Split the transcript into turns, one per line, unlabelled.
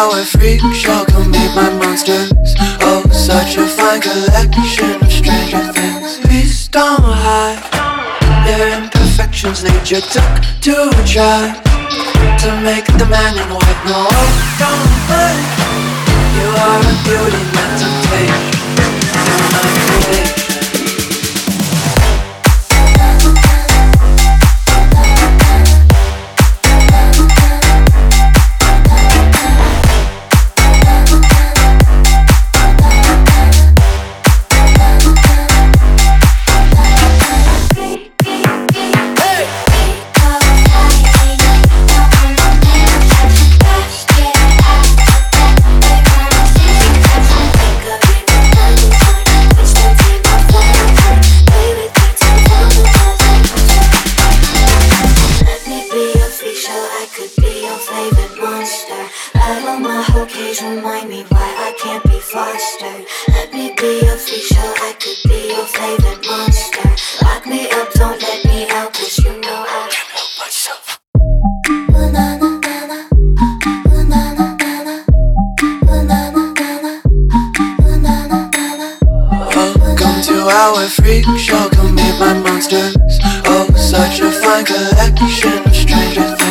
our freak show, come meet my monsters. Oh, such a fine collection of stranger things. Please don't hide their imperfections. Nature took to try to make the man in white. No, don't mind. You are a beauty, not temptation. You're my creation.
Remind me why I can't be fostered. Let me be your freak show, I could be your favorite monster. Lock me up, don't let me out, cause you know I can't help myself.
Welcome to our freak show, come meet my monsters. Oh, such a fine collection of stranger things.